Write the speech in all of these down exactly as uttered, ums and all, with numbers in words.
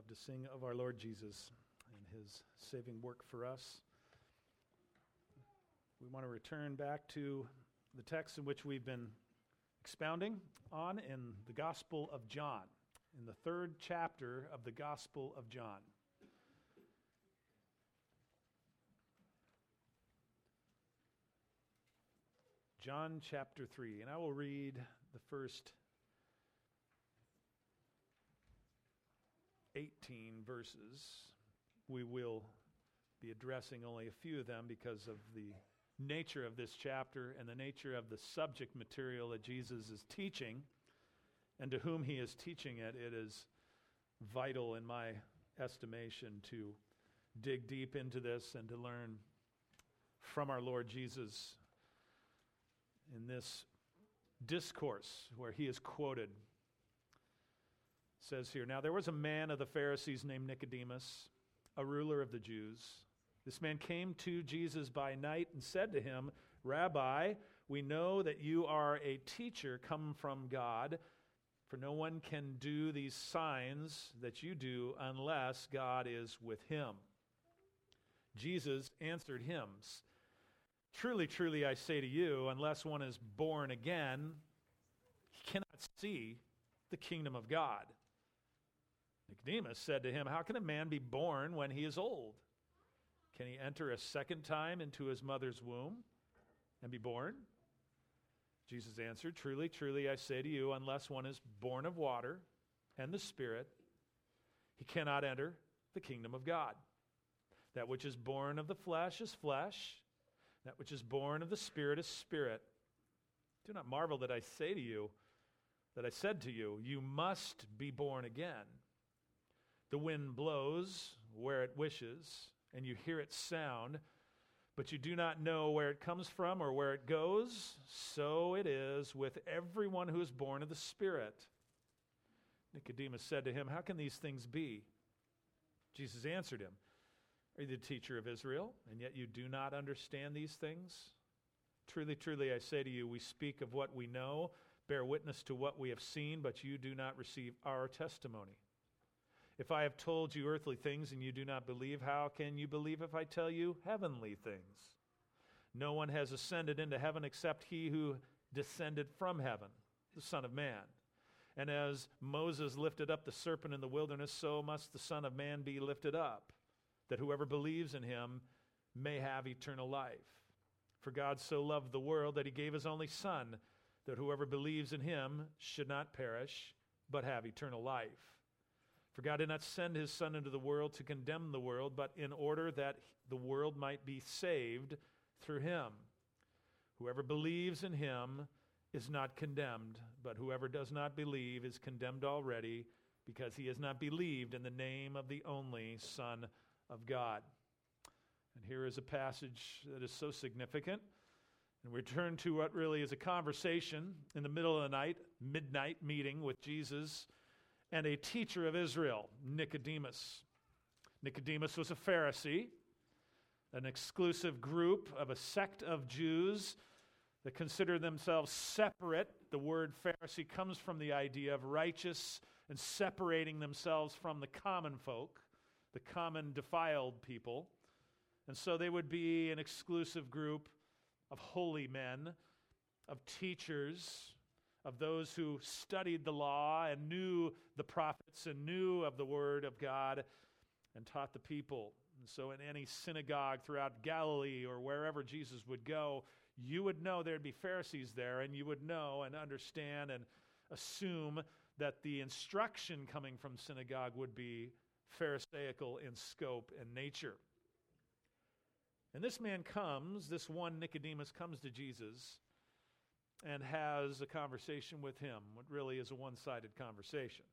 love to sing of our Lord Jesus and his saving work for us. We want to return back to the text in which we've been expounding on in the Gospel of John, in the third chapter of the Gospel of John. John chapter three, and I will read the first eighteen verses. We will be addressing only a few of them because of the nature of this chapter and the nature of the subject material that Jesus is teaching, and to whom he is teaching it. It is vital in my estimation to dig deep into this and to learn from our Lord Jesus in this discourse where he is quoted. It says here, "Now there was a man of the Pharisees named Nicodemus, a ruler of the Jews. This man came to Jesus by night and said to him, 'Rabbi, we know that you are a teacher come from God, for no one can do these signs that you do unless God is with him.' Jesus answered him, 'Truly, truly, I say to you, unless one is born again, he cannot see the kingdom of God.' Nicodemus said to him, 'How can a man be born when he is old? Can he enter a second time into his mother's womb and be born?' Jesus answered, 'Truly, truly, I say to you, unless one is born of water and the Spirit, he cannot enter the kingdom of God. That which is born of the flesh is flesh, that which is born of the Spirit is spirit. Do not marvel that I say to you, that I said to you, you must be born again. The wind blows where it wishes, and you hear its sound, but you do not know where it comes from or where it goes. So it is with everyone who is born of the Spirit.' Nicodemus said to him, 'How can these things be?' Jesus answered him, 'Are you the teacher of Israel, and yet you do not understand these things? Truly, truly, I say to you, we speak of what we know, bear witness to what we have seen, but you do not receive our testimony. If I have told you earthly things and you do not believe, how can you believe if I tell you heavenly things? No one has ascended into heaven except he who descended from heaven, the Son of Man. And as Moses lifted up the serpent in the wilderness, so must the Son of Man be lifted up, that whoever believes in him may have eternal life. For God so loved the world that he gave his only Son, that whoever believes in him should not perish, but have eternal life. For God did not send his Son into the world to condemn the world, but in order that the world might be saved through him. Whoever believes in him is not condemned, but whoever does not believe is condemned already, because he has not believed in the name of the only Son of God.'" And here is a passage that is so significant. And we turn to what really is a conversation in the middle of the night, midnight meeting with Jesus and a teacher of Israel, Nicodemus. Nicodemus was a Pharisee, an exclusive group of a sect of Jews that consider themselves separate. The word Pharisee comes from the idea of righteous and separating themselves from the common folk, the common defiled people. And so they would be an exclusive group of holy men, of teachers, of those who studied the law and knew the prophets and knew of the word of God and taught the people. And so in any synagogue throughout Galilee or wherever Jesus would go, you would know there'd be Pharisees there, and you would know and understand and assume that the instruction coming from synagogue would be Pharisaical in scope and nature. And this man comes, this one Nicodemus comes to Jesus and has a conversation with him, what really is a one-sided conversation.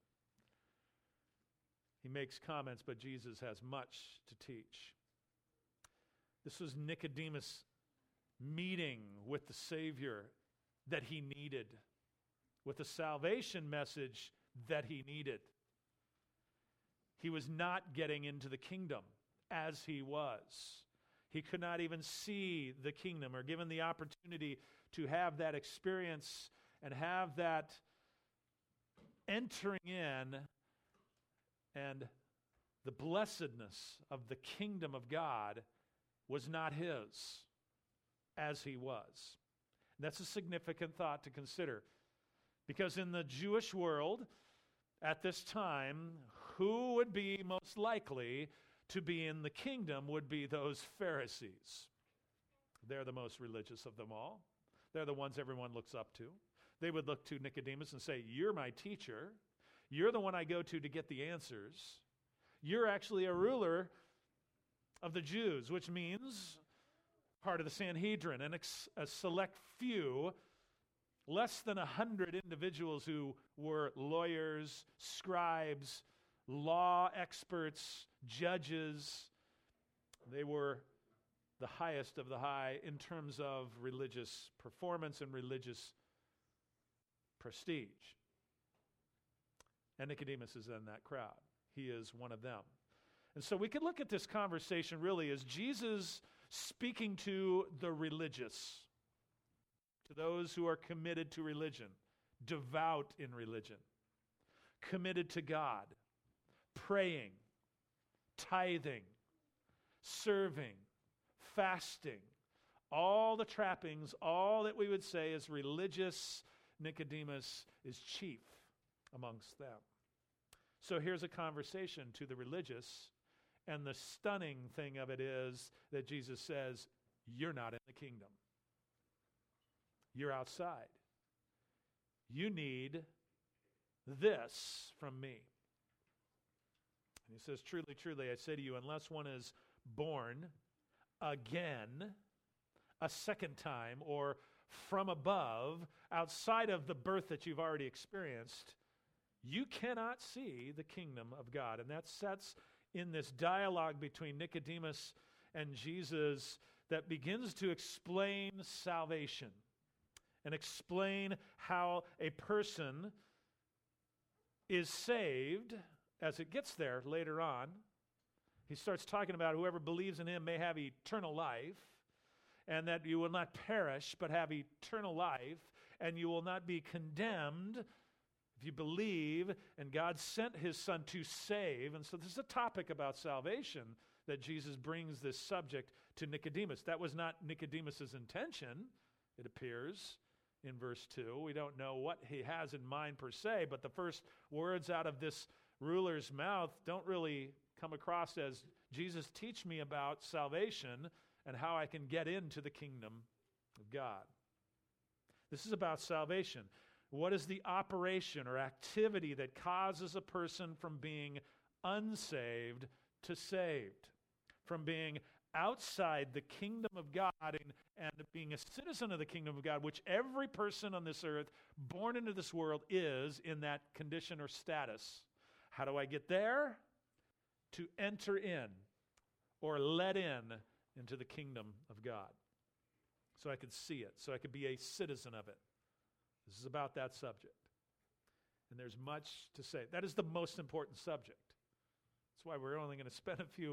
He makes comments, but Jesus has much to teach. This was Nicodemus' meeting with the Savior that he needed, with the salvation message that he needed. He was not getting into the kingdom as he was. He could not even see the kingdom or given the opportunity to have that experience and have that entering in and the blessedness of the kingdom of God was not his as he was. And that's a significant thought to consider. Because in the Jewish world, at this time, who would be most likely to be in the kingdom would be those Pharisees. They're the most religious of them all. They're the ones everyone looks up to. They would look to Nicodemus and say, "You're my teacher. You're the one I go to to get the answers. You're actually a ruler of the Jews," which means part of the Sanhedrin, and a select few, less than a hundred individuals who were lawyers, scribes, law experts, judges. They were the highest of the high in terms of religious performance and religious prestige. And Nicodemus is in that crowd. He is one of them. And so we could look at this conversation really as Jesus speaking to the religious, to those who are committed to religion, devout in religion, committed to God, praying, tithing, serving, fasting, all the trappings, all that we would say is religious. Nicodemus is chief amongst them. So here's a conversation to the religious, and the stunning thing of it is that Jesus says, "You're not in the kingdom. You're outside. You need this from me." And he says, "Truly, truly, I say to you, unless one is born again, a second time, or from above, outside of the birth that you've already experienced, you cannot see the kingdom of God." And that sets in this dialogue between Nicodemus and Jesus that begins to explain salvation and explain how a person is saved as it gets there later on. He starts talking about whoever believes in him may have eternal life, and that you will not perish but have eternal life, and you will not be condemned if you believe, and God sent his Son to save. And so this is a topic about salvation that Jesus brings this subject to Nicodemus. That was not Nicodemus's intention, it appears, in verse two. We don't know what he has in mind per se, but the first words out of this ruler's mouth don't really come across as, "Jesus, teach me about salvation and how I can get into the kingdom of God." This is about salvation. What is the operation or activity that causes a person from being unsaved to saved? From being outside the kingdom of God and, and being a citizen of the kingdom of God, which every person on this earth born into this world is in that condition or status. How do I get there? To enter in or let in into the kingdom of God. So I could see it, so I could be a citizen of it. This is about that subject. And there's much to say. That is the most important subject. That's why we're only going to spend a few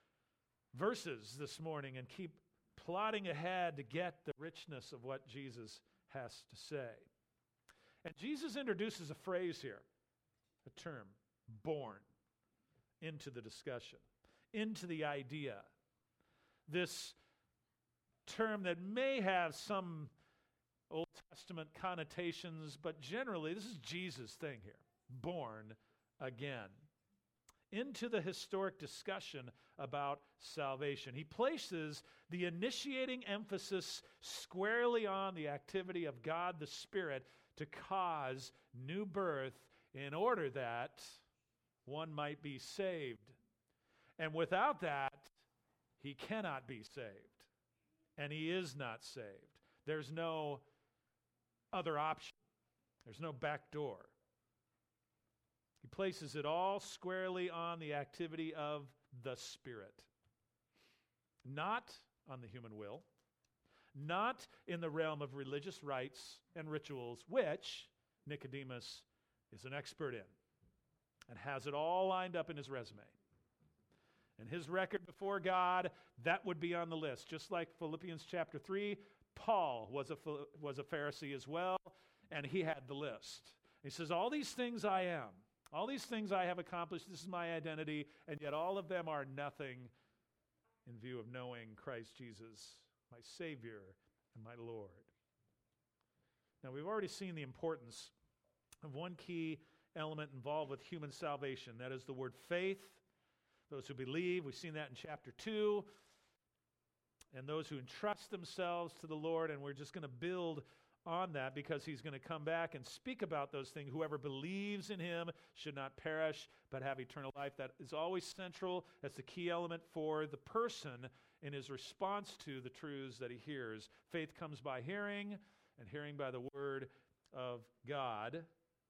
verses this morning and keep plodding ahead to get the richness of what Jesus has to say. And Jesus introduces a phrase here, a term, born, into the discussion, into the idea. This term that may have some Old Testament connotations, but generally this is Jesus' thing here, born again, into the historic discussion about salvation. He places the initiating emphasis squarely on the activity of God the Spirit to cause new birth in order that one might be saved. And without that, he cannot be saved. And he is not saved. There's no other option. There's no back door. He places it all squarely on the activity of the Spirit. Not on the human will. Not in the realm of religious rites and rituals, which Nicodemus is an expert in and has it all lined up in his resume. And his record before God, that would be on the list. Just like Philippians chapter three, Paul was a, was a Pharisee as well, and he had the list. He says, all these things I am, All these things I have accomplished, this is my identity, and yet all of them are nothing in view of knowing Christ Jesus, my Savior and my Lord. Now, we've already seen the importance of one key element involved with human salvation. That is the word faith. Those who believe, we've seen that in chapter two. And those who entrust themselves to the Lord, and we're just going to build on that because he's going to come back and speak about those things. Whoever believes in him should not perish, but have eternal life. That is always central. That's the key element for the person in his response to the truths that he hears. Faith comes by hearing, and hearing by the word of God.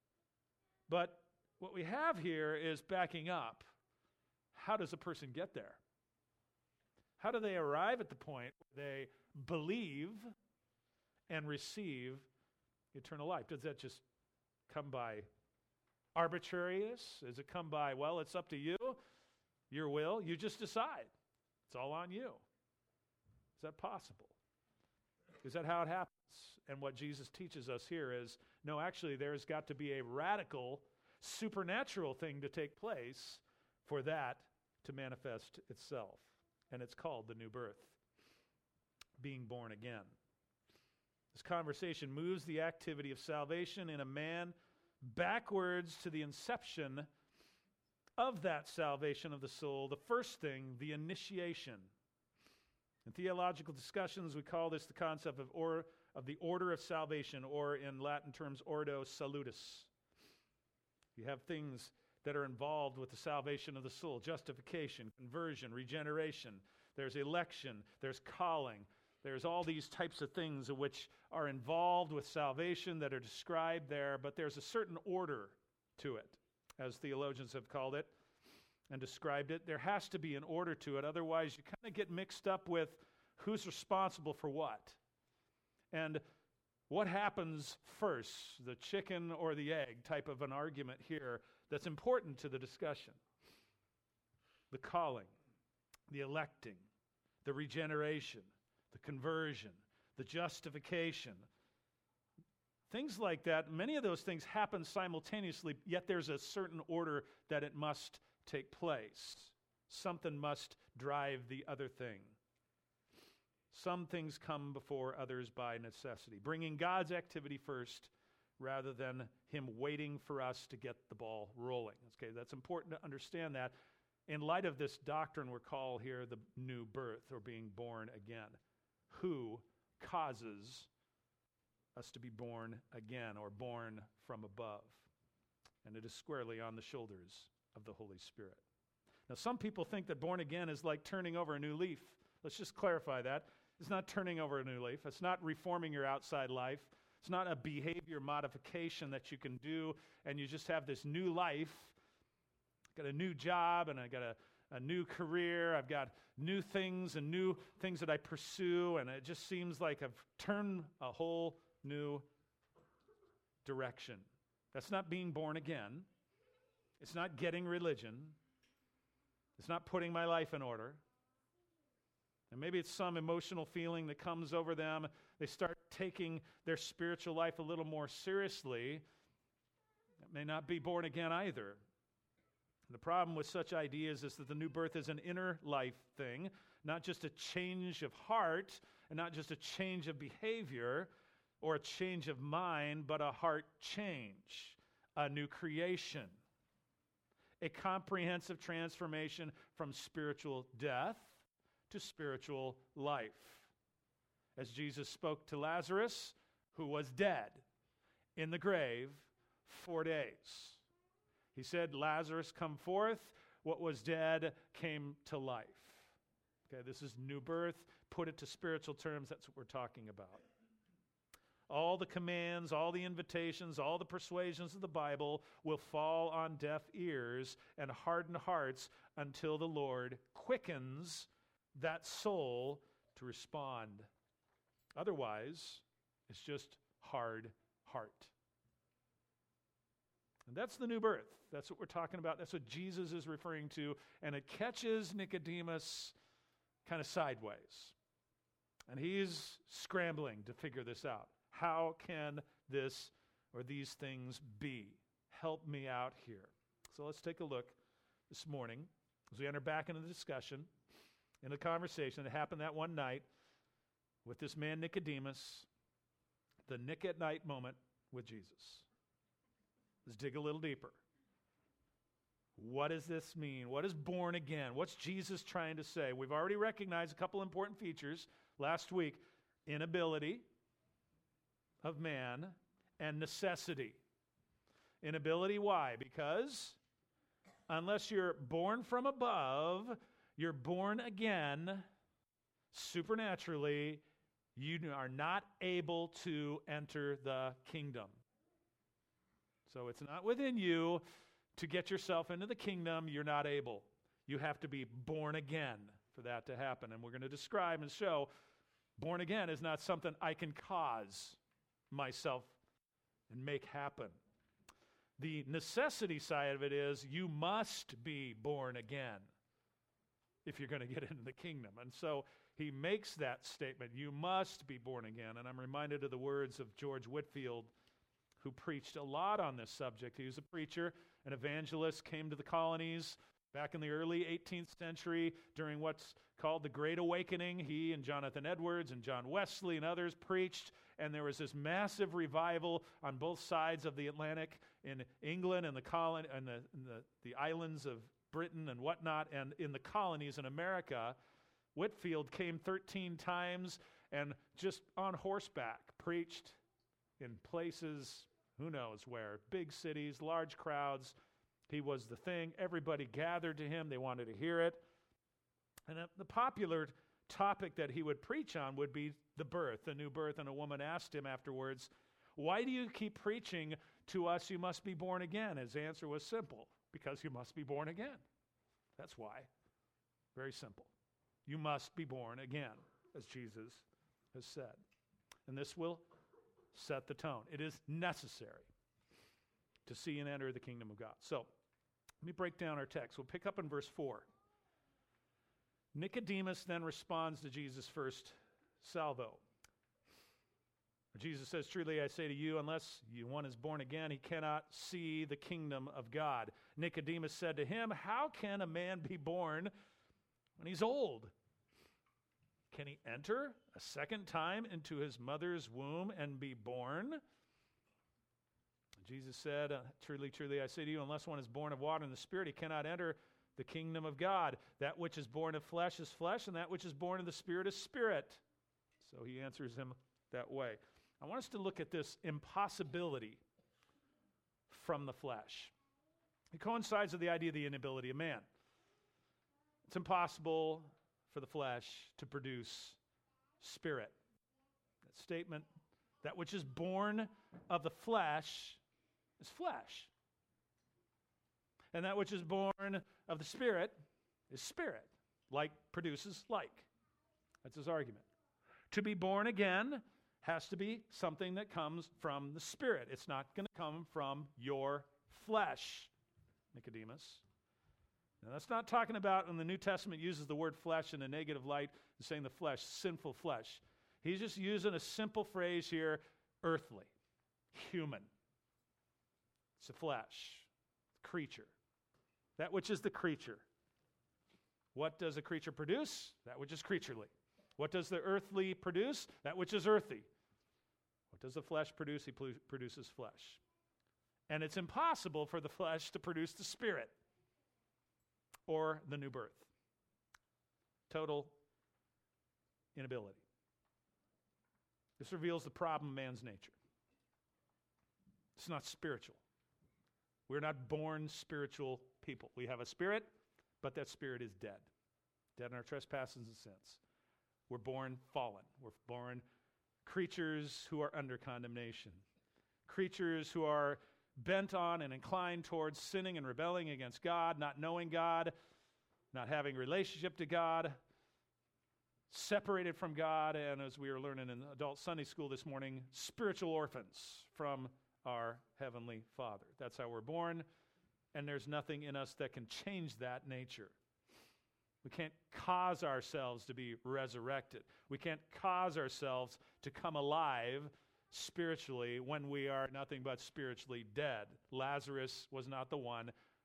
But what we have here is backing up. How does a person get there? How do they arrive at the point where they believe and receive eternal life? Does that just come by arbitrariness? Does it come by, well, it's up to you, your will, you just decide. It's all on you. Is that possible? Is that how it happens? And what Jesus teaches us here is, no, actually, there's got to be a radical, supernatural thing to take place for that to manifest itself. And it's called the new birth, being born again. This conversation moves the activity of salvation in a man backwards to the inception of that salvation of the soul. The first thing, the initiation. In theological discussions, we call this the concept of, or, of the order of salvation, or in Latin terms, ordo salutis. You have things that are involved with the salvation of the soul: justification, conversion, regeneration. There's election, there's calling. There's all these types of things which are involved with salvation that are described there, but there's a certain order to it, as theologians have called it and described it. There has to be an order to it, otherwise you kind of get mixed up with who's responsible for what. And what happens first, the chicken or the egg type of an argument here that's important to the discussion. The calling, the electing, the regeneration, the conversion, the justification. Things like that, many of those things happen simultaneously, yet there's a certain order that it must take place. Something must drive the other thing. Some things come before others by necessity, bringing God's activity first rather than him waiting for us to get the ball rolling. Okay, that's important to understand that in light of this doctrine we're called here the new birth, or being born again. Who causes us to be born again, or born from above? And it is squarely on the shoulders of the Holy Spirit. Now, some people think that born again is like turning over a new leaf. Let's just clarify that. It's not turning over a new leaf. It's not reforming your outside life. It's not a behavior modification that you can do and you just have this new life. Got a new job and I got a, a new career. I've got new things and new things that I pursue, and it just seems like I've turned a whole new direction. That's not being born again. It's not getting religion. It's not putting my life in order. And maybe it's some emotional feeling that comes over them. They start taking their spiritual life a little more seriously. That may not be born again either. The problem with such ideas is that the new birth is an inner life thing, not just a change of heart, and not just a change of behavior or a change of mind, but a heart change, a new creation, a comprehensive transformation from spiritual death to spiritual life. As Jesus spoke to Lazarus, who was dead in the grave four days. He said, Lazarus, come forth. What was dead came to life. Okay, this is new birth. Put it to spiritual terms, that's what we're talking about. All the commands, all the invitations, all the persuasions of the Bible will fall on deaf ears and hardened hearts until the Lord quickens that soul to respond. Otherwise, it's just hard heart. And that's the new birth. That's what we're talking about. That's what Jesus is referring to. And it catches Nicodemus kind of sideways. And he's scrambling to figure this out. How can this or these things be? Help me out here. So let's take a look this morning as we enter back into the discussion, in the conversation that happened that one night with this man Nicodemus, the Nick at night moment with Jesus. Let's dig a little deeper. What does this mean? What is born again? What's Jesus trying to say? We've already recognized a couple important features last week: inability of man and necessity. Inability, why? Because unless you're born from above, you're born again supernaturally, you are not able to enter the kingdom. So it's not within you to get yourself into the kingdom. You're not able. You have to be born again for that to happen. And we're going to describe and show born again is not something I can cause myself and make happen. The necessity side of it is you must be born again if you're going to get into the kingdom. And so he makes that statement, you must be born again. And I'm reminded of the words of George Whitefield, who preached a lot on this subject. He was a preacher, an evangelist, came to the colonies back in the early eighteenth century during what's called the Great Awakening. He and Jonathan Edwards and John Wesley and others preached, and there was this massive revival on both sides of the Atlantic in England and the colony and the, and the, the islands of Britain and whatnot, and in the colonies in America. Whitefield came thirteen times and just on horseback preached in places, who knows where, big cities, large crowds. He was the thing. Everybody gathered to him. They wanted to hear it. And uh, the popular topic that he would preach on would be the birth, the new birth. And a woman asked him afterwards, why do you keep preaching to us you must be born again? His answer was simple, because you must be born again. That's why. Very simple. You must be born again, as Jesus has said. And this will set the tone. It is necessary to see and enter the kingdom of God. So, let me break down our text. We'll pick up in verse four. Nicodemus then responds to Jesus' first salvo. Jesus says, truly I say to you, unless one is born again, he cannot see the kingdom of God. Nicodemus said to him, how can a man be born when he's old? Can he enter a second time into his mother's womb and be born? Jesus said, uh, truly, truly, I say to you, unless one is born of water and the Spirit, he cannot enter the kingdom of God. That which is born of flesh is flesh, and that which is born of the Spirit is spirit. So he answers him that way. I want us to look at this impossibility from the flesh. It coincides with the idea of the inability of man. It's impossible for the flesh to produce spirit. That statement, that which is born of the flesh is flesh. And that which is born of the Spirit is spirit. Like produces like. That's his argument. To be born again has to be something that comes from the Spirit. It's not going to come from your flesh, Nicodemus. Now, that's not talking about when the New Testament uses the word flesh in a negative light, saying the flesh, sinful flesh. He's just using a simple phrase here, earthly, human. It's a flesh, creature. That which is the creature. What does a creature produce? That which is creaturely. What does the earthly produce? That which is earthy. What does the flesh produce? He produces flesh. And it's impossible for the flesh to produce the Spirit or the new birth. Total inability. This reveals the problem of man's nature. It's not spiritual. We're not born spiritual people. We have a spirit, but that spirit is dead. Dead in our trespasses and sins. We're born fallen. We're born creatures who are under condemnation. Creatures who are bent on and inclined towards sinning and rebelling against God, not knowing God, not having a relationship to God, separated from God, and as we were learning in adult Sunday school this morning, spiritual orphans from our Heavenly Father. That's how we're born, and there's nothing in us that can change that nature. We can't cause ourselves to be resurrected. We can't cause ourselves to come alive spiritually when we are nothing but spiritually dead. Lazarus was not the one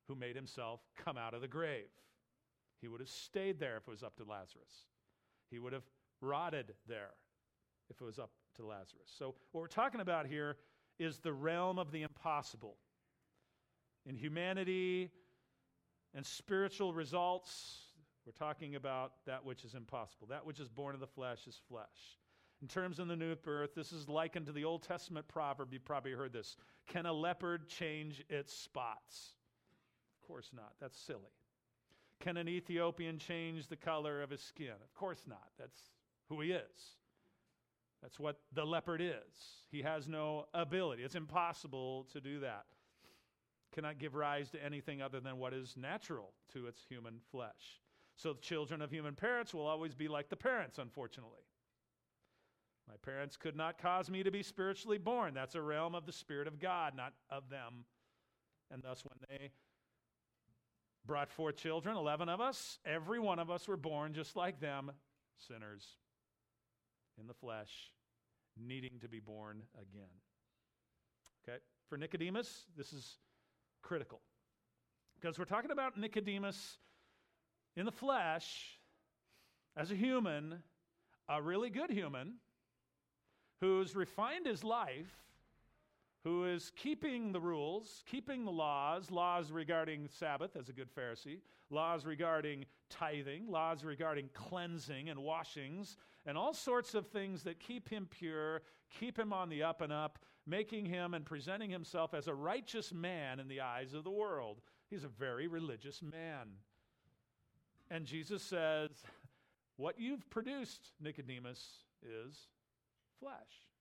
who made himself come out of the grave. He would have stayed there if it was up to Lazarus. He would have rotted there if it was up to Lazarus. So what we're talking about here is the realm of the impossible. In humanity and spiritual results, we're talking about that which is impossible. That which is born of the flesh is flesh. In terms of the new birth, this is likened to the Old Testament proverb. You've probably heard this. Can a leopard change its spots? Of course not. That's silly. Can an Ethiopian change the color of his skin? Of course not. That's who he is. That's what the leopard is. He has no ability. It's impossible to do that. Cannot give rise to anything other than what is natural to its human flesh. So the children of human parents will always be like the parents, unfortunately. My parents could not cause me to be spiritually born. That's a realm of the Spirit of God, not of them. And thus when they brought forth children, eleven of us, every one of us were born just like them, sinners in the flesh, needing to be born again. Okay? For Nicodemus, this is critical. Because we're talking about Nicodemus in the flesh, as a human, a really good human, who's refined his life, who is keeping the rules, keeping the laws, laws regarding Sabbath as a good Pharisee, laws regarding tithing, laws regarding cleansing and washings, and all sorts of things that keep him pure, keep him on the up and up, making him and presenting himself as a righteous man in the eyes of the world. He's a very religious man. And Jesus says, what you've produced, Nicodemus, is flesh.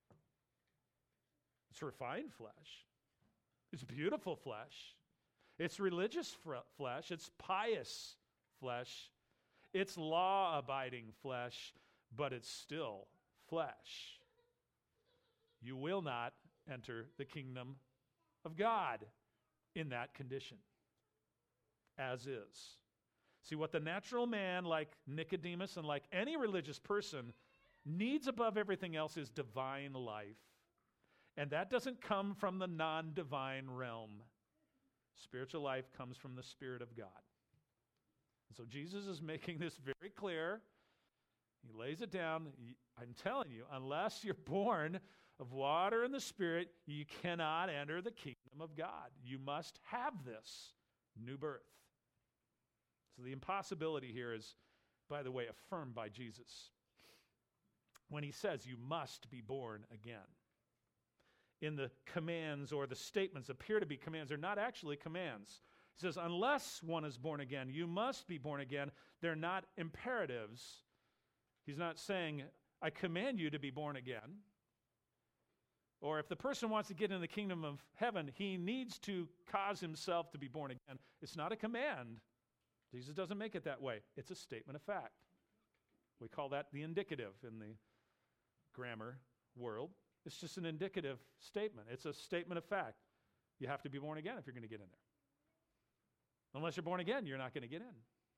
It's refined flesh. It's beautiful flesh. It's religious f- flesh. It's pious flesh. It's law-abiding flesh, but it's still flesh. You will not enter the kingdom of God in that condition, as is. See, what the natural man, like Nicodemus and like any religious person, needs above everything else is divine life. And that doesn't come from the non-divine realm. Spiritual life comes from the Spirit of God. And so Jesus is making this very clear. He lays it down. I'm telling you, unless you're born of water and the Spirit, you cannot enter the kingdom of God. You must have this new birth. So the impossibility here is, by the way, affirmed by Jesus when he says you must be born again. In the commands or the statements appear to be commands, they're not actually commands. He says, unless one is born again, you must be born again. They're not imperatives. He's not saying, I command you to be born again. Or if the person wants to get into the kingdom of heaven, he needs to cause himself to be born again. It's not a command. Jesus doesn't make it that way. It's a statement of fact. We call that the indicative in the grammar world. It's just an indicative statement. It's a statement of fact. You have to be born again if you're going to get in there. Unless you're born again, you're not going to get in.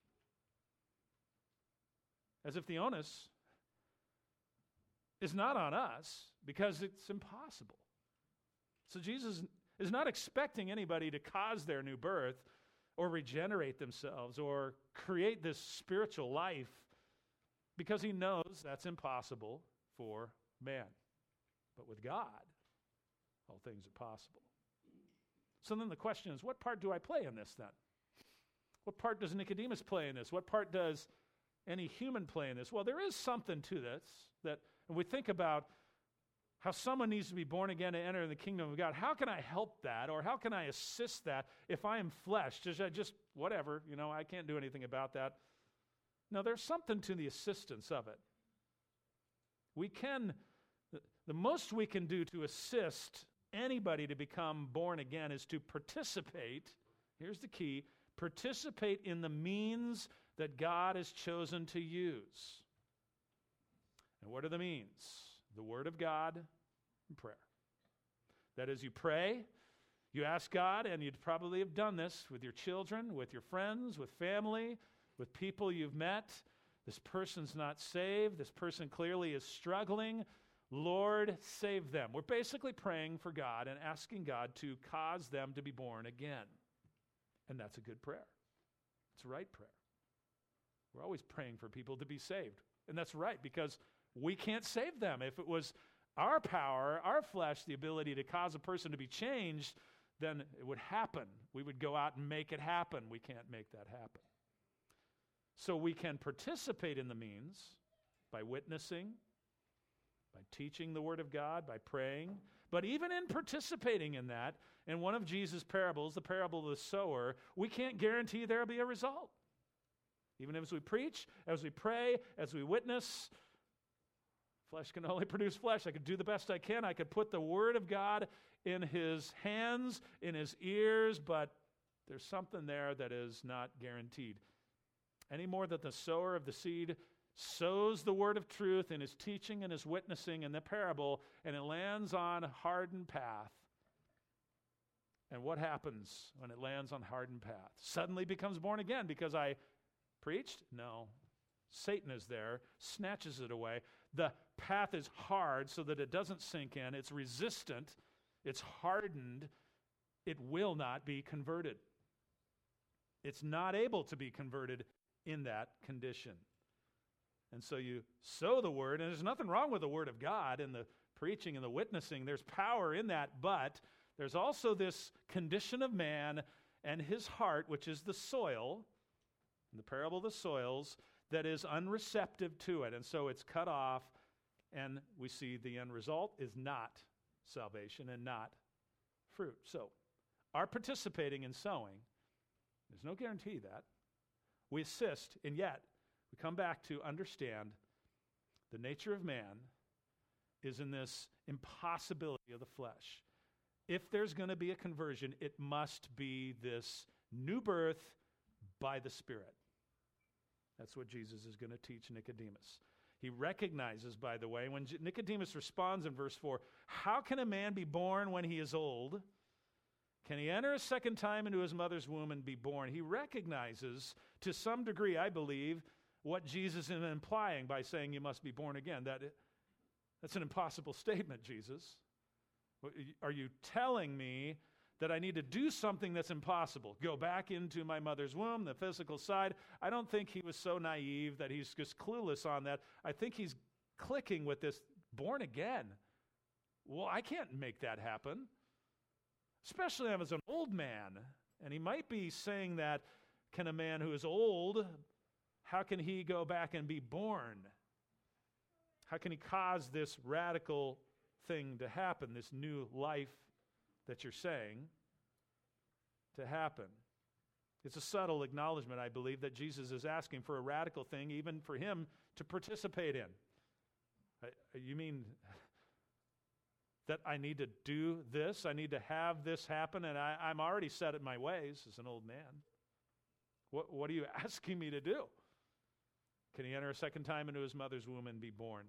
As if the onus is not on us because it's impossible. So Jesus is not expecting anybody to cause their new birth or regenerate themselves or create this spiritual life because he knows that's impossible for man. But with God, all things are possible. So then the question is, what part do I play in this then? What part does Nicodemus play in this? What part does any human play in this? Well, there is something to this that when we think about how someone needs to be born again to enter the kingdom of God, how can I help that or how can I assist that if I am flesh? Just, just whatever, you know, I can't do anything about that. No, there's something to the assistance of it. We can, the, the most we can do to assist anybody to become born again is to participate, here's the key, participate in the means that God has chosen to use. And what are the means? The Word of God and prayer. That is, you pray, you ask God, and you'd probably have done this with your children, with your friends, with family, with people you've met. This person's not saved. This person clearly is struggling. Lord, save them. We're basically praying for God and asking God to cause them to be born again. And that's a good prayer. It's a right prayer. We're always praying for people to be saved. And that's right, because we can't save them. If it was our power, our flesh, the ability to cause a person to be changed, then it would happen. We would go out and make it happen. We can't make that happen. So we can participate in the means by witnessing, by teaching the Word of God, by praying. But even in participating in that, in one of Jesus' parables, the parable of the sower, we can't guarantee there will be a result. Even as we preach, as we pray, as we witness, flesh can only produce flesh. I could do the best I can. I could put the Word of God in his hands, in his ears, but there's something there that is not guaranteed. Any more that the sower of the seed sows the word of truth in his teaching and his witnessing in the parable, and it lands on a hardened path. And what happens when it lands on hardened path? Suddenly becomes born again because I preached? No. Satan is there, snatches it away. The path is hard so that it doesn't sink in. It's resistant. It's hardened. It will not be converted. It's not able to be converted in that condition. And so you sow the word, and there's nothing wrong with the word of God and the preaching and the witnessing. There's power in that, but there's also this condition of man and his heart, which is the soil, in the parable of the soils, that is unreceptive to it. And so it's cut off, and we see the end result is not salvation and not fruit. So our participating in sowing, there's no guarantee that. We assist, and yet we come back to understand the nature of man is in this impossibility of the flesh. If there's going to be a conversion, it must be this new birth by the Spirit. That's what Jesus is going to teach Nicodemus. He recognizes, by the way, when Nicodemus responds in verse four, how can a man be born when he is old? Can he enter a second time into his mother's womb and be born? He recognizes, to some degree, I believe, what Jesus is implying by saying you must be born again. That it, that's an impossible statement, Jesus. Are you telling me that I need to do something that's impossible? Go back into my mother's womb, the physical side? I don't think he was so naive that he's just clueless on that. I think he's clicking with this born again. Well, I can't make that happen. Especially as an old man. And he might be saying that, can a man who is old, how can he go back and be born? How can he cause this radical thing to happen, this new life that you're saying to happen? It's a subtle acknowledgement, I believe, that Jesus is asking for a radical thing, even for him to participate in. You mean that I need to do this? I need to have this happen, and I, I'm already set in my ways as an old man. What, what are you asking me to do? Can he enter a second time into his mother's womb and be born?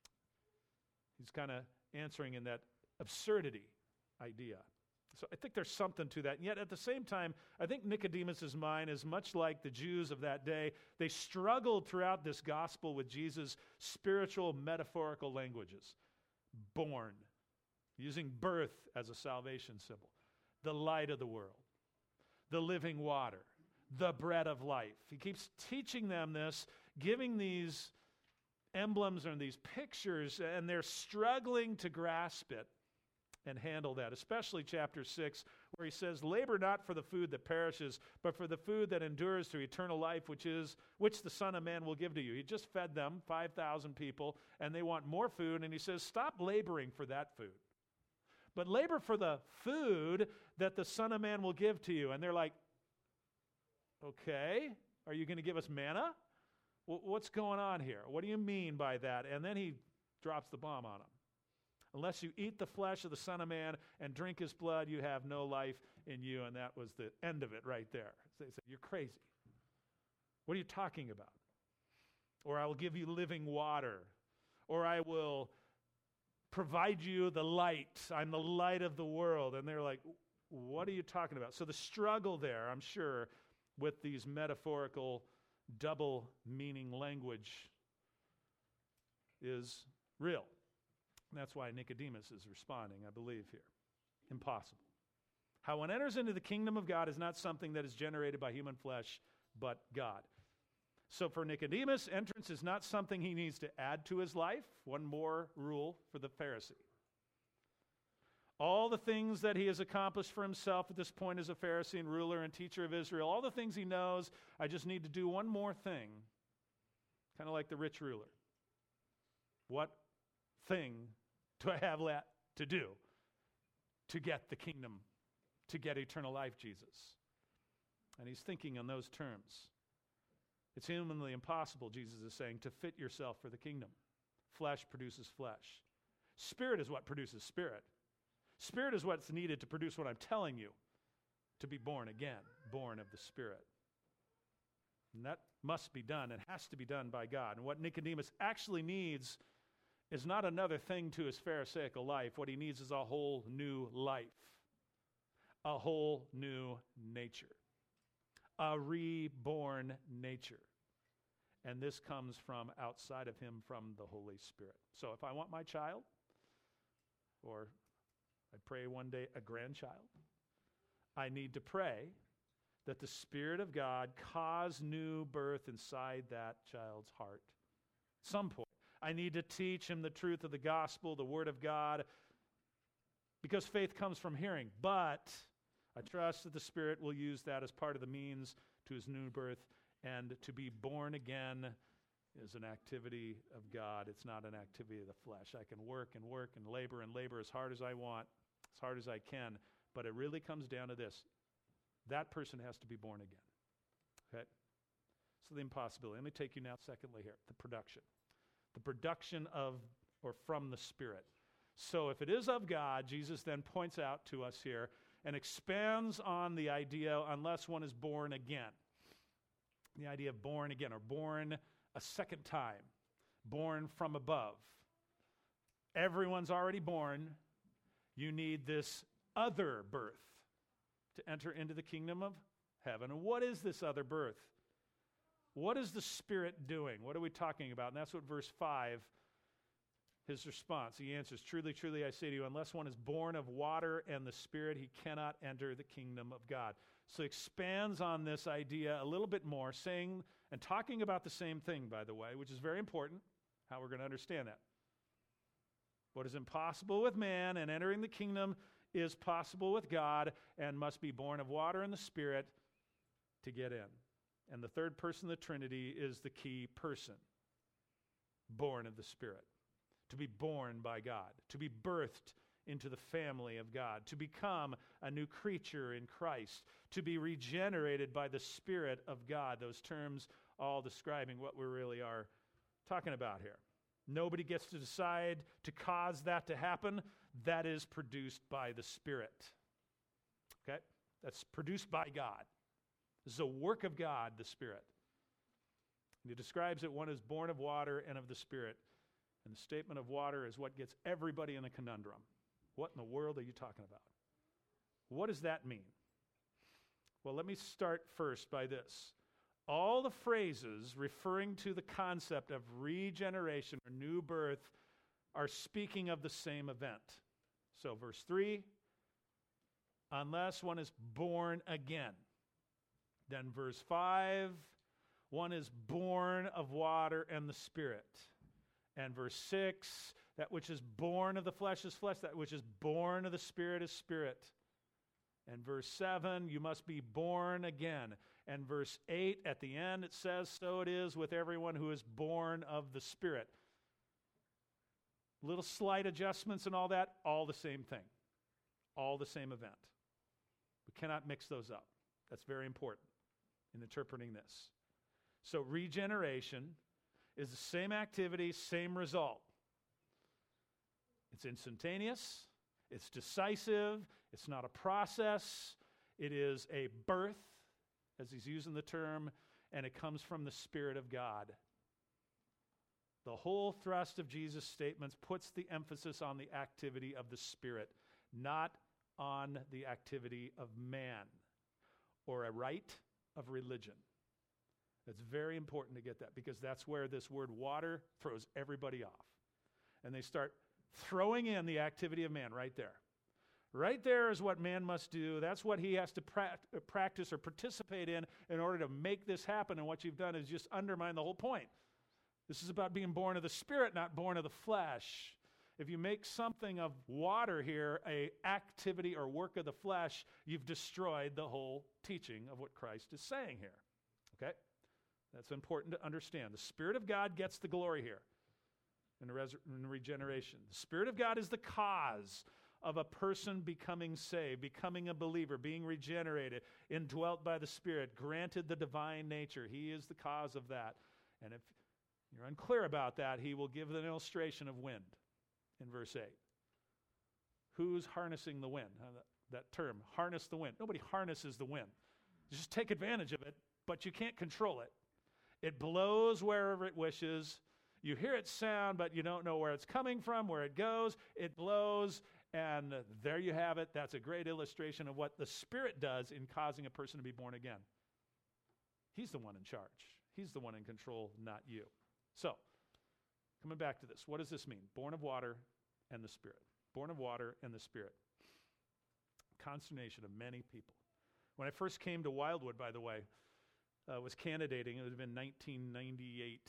He's kind of answering in that absurdity idea. So I think there's something to that. And yet at the same time, I think Nicodemus' mind is much like the Jews of that day. They struggled throughout this gospel with Jesus' spiritual metaphorical languages. Born, using birth as a salvation symbol. The light of the world. The living water. The bread of life. He keeps teaching them this, giving these emblems and these pictures, and they're struggling to grasp it and handle that, especially chapter six, where he says, labor not for the food that perishes, but for the food that endures to eternal life, which is which the Son of Man will give to you. He just fed them, five thousand people, and they want more food, and he says, stop laboring for that food, but labor for the food that the Son of Man will give to you. And they're like, okay, are you going to give us manna? What's going on here? What do you mean by that? And then he drops the bomb on them. Unless you eat the flesh of the Son of Man and drink his blood, you have no life in you. And that was the end of it right there. So they said, you're crazy. What are you talking about? Or I will give you living water. Or I will provide you the light. I'm the light of the world. And they're like, what are you talking about? So the struggle there, I'm sure, with these metaphorical double meaning language is real. And that's why Nicodemus is responding, I believe, here. Impossible. How one enters into the kingdom of God is not something that is generated by human flesh, but God. So for Nicodemus, entrance is not something he needs to add to his life. One more rule for the Pharisee. All the things that he has accomplished for himself at this point as a Pharisee and ruler and teacher of Israel, all the things he knows, I just need to do one more thing, kind of like the rich ruler. What thing do I have left to do to get the kingdom, to get eternal life, Jesus? And he's thinking in those terms. It's humanly impossible, Jesus is saying, to fit yourself for the kingdom. Flesh produces flesh. Spirit is what produces spirit. Spirit is what's needed to produce what I'm telling you, to be born again, born of the Spirit. And that must be done and has to be done by God. And what Nicodemus actually needs is not another thing to his Pharisaical life. What he needs is a whole new life, a whole new nature, a reborn nature. And this comes from outside of him, from the Holy Spirit. So if I want my child, or I pray one day a grandchild, I need to pray that the Spirit of God cause new birth inside that child's heart. At some point, I need to teach him the truth of the gospel, the Word of God, because faith comes from hearing. But I trust that the Spirit will use that as part of the means to his new birth. And to be born again is an activity of God. It's not an activity of the flesh. I can work and work and labor and labor as hard as I want, as hard as I can, but it really comes down to this. That person has to be born again. Okay? So the impossibility. Let me take you now, secondly, here, the production. The production of or from the Spirit. So if it is of God, Jesus then points out to us here and expands on the idea, unless one is born again. The idea of born again, or born a second time, born from above. Everyone's already born. You need this other birth to enter into the kingdom of heaven. And what is this other birth? What is the Spirit doing? What are we talking about? And that's what verse five, his response. He answers, "Truly, truly, I say to you, unless one is born of water and the Spirit, he cannot enter the kingdom of God." So he expands on this idea a little bit more, saying and talking about the same thing, by the way, which is very important, how we're going to understand that. What is impossible with man and entering the kingdom is possible with God and must be born of water and the Spirit to get in. And the third person of the Trinity is the key person, born of the Spirit, to be born by God, to be birthed into the family of God, to become a new creature in Christ, to be regenerated by the Spirit of God. Those terms all describing what we really are talking about here. Nobody gets to decide to cause that to happen. That is produced by the Spirit. Okay? That's produced by God. This is a work of God, the Spirit. And he describes it, one is born of water and of the Spirit. And the statement of water is what gets everybody in a conundrum. What in the world are you talking about? What does that mean? Well, let me start first by this. All the phrases referring to the concept of regeneration or new birth are speaking of the same event. So verse three, unless one is born again. Then verse five, one is born of water and the Spirit. And verse six, that which is born of the flesh is flesh, that which is born of the Spirit is spirit. And verse seven, you must be born again. And verse eight, at the end, it says, so it is with everyone who is born of the Spirit. Little slight adjustments and all that, all the same thing. All the same event. We cannot mix those up. That's very important in interpreting this. So regeneration is the same activity, same result. It's instantaneous, it's decisive, it's not a process, it is a birth, as he's using the term, and it comes from the Spirit of God. The whole thrust of Jesus' statements puts the emphasis on the activity of the Spirit, not on the activity of man or a rite of religion. It's very important to get that, because that's where this word water throws everybody off. And they start throwing in the activity of man right there. Right there is what man must do. That's what he has to pra- practice or participate in in order to make this happen. And what you've done is just undermine the whole point. This is about being born of the Spirit, not born of the flesh. If you make something of water here a activity or work of the flesh, you've destroyed the whole teaching of what Christ is saying here. Okay? That's important to understand. The Spirit of God gets the glory here in, res- in regeneration. The Spirit of God is the cause of a person becoming saved, becoming a believer, being regenerated, indwelt by the Spirit, granted the divine nature. He is the cause of that. And if you're unclear about that, he will give an illustration of wind in verse eight. Who's harnessing the wind? Uh, that, that term, harness the wind. Nobody harnesses the wind. You just take advantage of it, but you can't control it. It blows wherever it wishes. You hear it sound, but you don't know where it's coming from, where it goes. It blows, and there you have it. That's a great illustration of what the Spirit does in causing a person to be born again. He's the one in charge. He's the one in control, not you. So, coming back to this, what does this mean? Born of water and the Spirit. Born of water and the Spirit. Consternation of many people. When I first came to Wildwood, by the way, uh, was candidating. It would have been nineteen ninety-eight,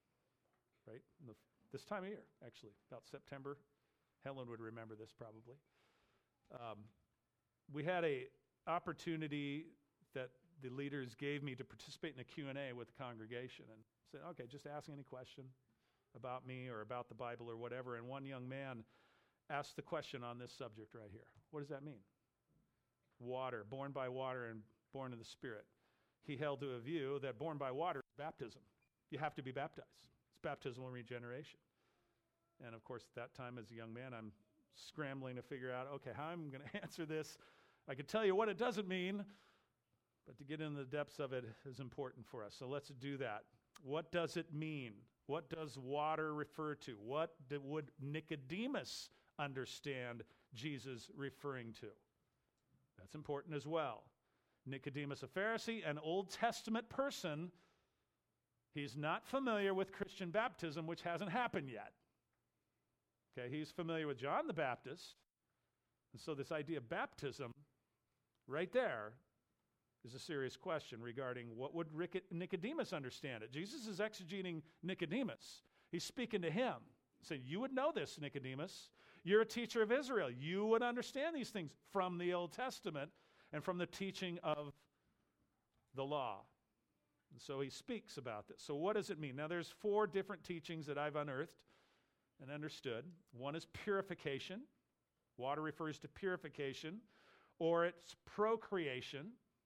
right? The, this time of year, actually, about September. Helen would remember this probably. Um, we had a opportunity that the leaders gave me to participate in a Q and A with the congregation, and said, okay, just ask any question about me or about the Bible or whatever. And one young man asked the question on this subject right here. What does that mean? Water, born by water and born of the Spirit. He held to a view that born by water is baptism. You have to be baptized. It's baptismal regeneration. And of course, at that time as a young man, I'm scrambling to figure out, okay, how I'm going to answer this. I could tell you what it doesn't mean, but to get into the depths of it is important for us. So let's do that. What does it mean? What does water refer to? What do, would Nicodemus understand Jesus referring to? That's important as well. Nicodemus, a Pharisee, an Old Testament person, he's not familiar with Christian baptism, which hasn't happened yet. Okay, he's familiar with John the Baptist. And so this idea of baptism right there is a serious question regarding what would Nicodemus understand it. Jesus is exegeting Nicodemus. He's speaking to him, saying, you would know this, Nicodemus. You're a teacher of Israel. You would understand these things from the Old Testament and from the teaching of the law. And so he speaks about this. So what does it mean? Now there's four different teachings that I've unearthed and understood. One is purification. Water refers to purification, or it's procreation,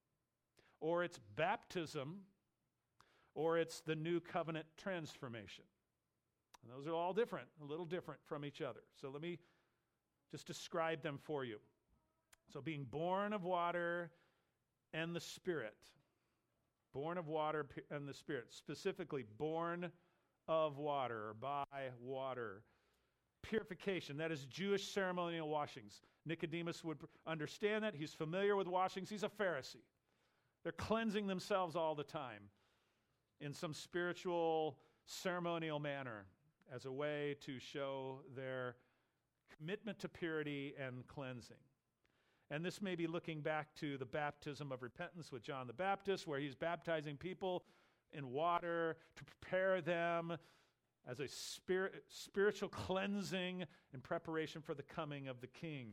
or it's baptism, or it's the new covenant transformation. And those are all different, a little different from each other. So let me just describe them for you. So being born of water and the Spirit. Born of water and the Spirit. Specifically, born of water or by water. Purification, that is Jewish ceremonial washings. Nicodemus would understand that. He's familiar with washings. He's a Pharisee. They're cleansing themselves all the time in some spiritual, ceremonial manner as a way to show their commitment to purity and cleansing. And this may be looking back to the baptism of repentance with John the Baptist, where he's baptizing people in water to prepare them as a spirit, spiritual cleansing in preparation for the coming of the King.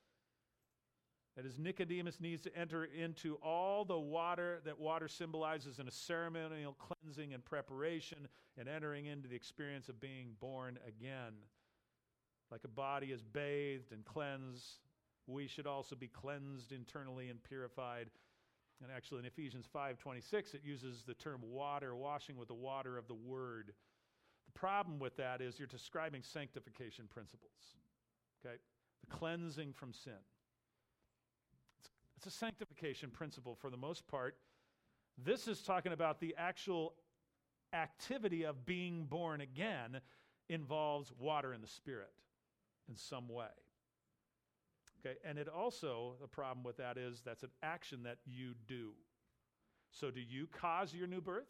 That is, Nicodemus needs to enter into all the water that water symbolizes in a ceremonial cleansing and preparation and entering into the experience of being born again. Like a body is bathed and cleansed, we should also be cleansed internally and purified. And actually in Ephesians five twenty-six, it uses the term water, washing with the water of the Word. The problem with that is you're describing sanctification principles, okay? The cleansing from sin. It's, it's a sanctification principle for the most part. This is talking about the actual activity of being born again involves water and the Spirit in some way. Okay, and it also, the problem with that is that's an action that you do. So do you cause your new birth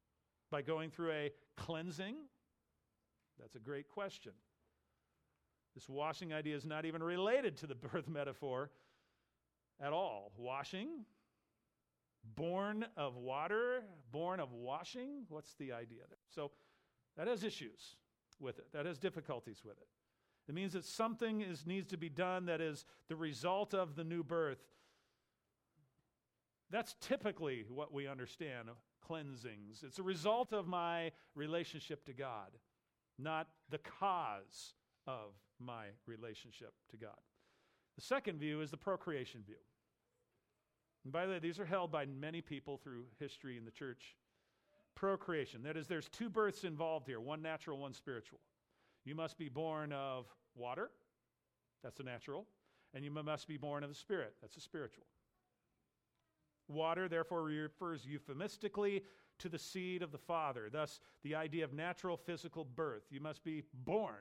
by going through a cleansing? That's a great question. This washing idea is not even related to the birth metaphor at all. Washing, born of water, born of washing, what's the idea there? So that has issues with it. That has difficulties with it. It means that something is needs to be done that is the result of the new birth. That's typically what we understand, cleansings. It's a result of my relationship to God, not the cause of my relationship to God. The second view is the procreation view. And by the way, these are held by many people through history in the church. Procreation, that is, there's two births involved here, one natural, one spiritual. You must be born of water, that's the natural, and you must be born of the Spirit, that's the spiritual. Water, therefore, refers euphemistically to the seed of the Father, thus the idea of natural physical birth. You must be born.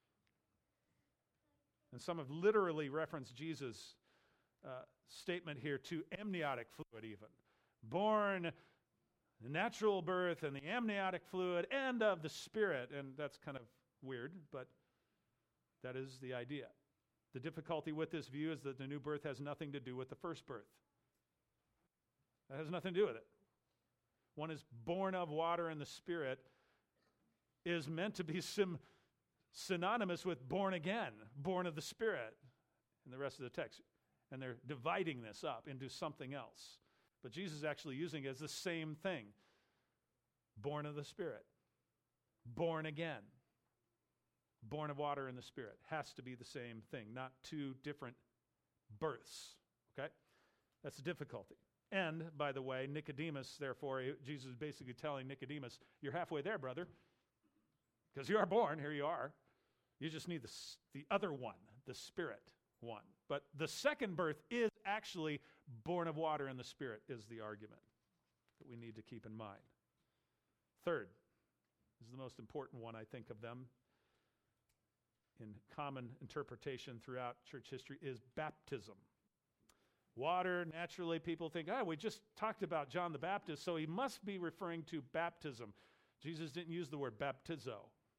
And some have literally referenced Jesus' uh, statement here to amniotic fluid even. Born the natural birth and the amniotic fluid and of the Spirit. And that's kind of weird, but that is the idea. The difficulty with this view is that the new birth has nothing to do with the first birth. That has nothing to do with it. One is born of water and the Spirit is meant to be sim- synonymous with born again, born of the Spirit in the rest of the text. And they're dividing this up into something else. But Jesus is actually using it as the same thing. Born of the Spirit. Born again. Born of water and the Spirit. Has to be the same thing, not two different births. Okay? That's the difficulty. And, by the way, Nicodemus, therefore, Jesus is basically telling Nicodemus, you're halfway there, brother. Because you are born, here you are. You just need the, the other one, the Spirit one. But the second birth is actually born of water and the Spirit, is the argument that we need to keep in mind. Third, this is the most important one, I think, of them in common interpretation throughout church history, is baptism. Water, naturally, people think, oh, we just talked about John the Baptist, so he must be referring to baptism. Jesus didn't use the word baptizo.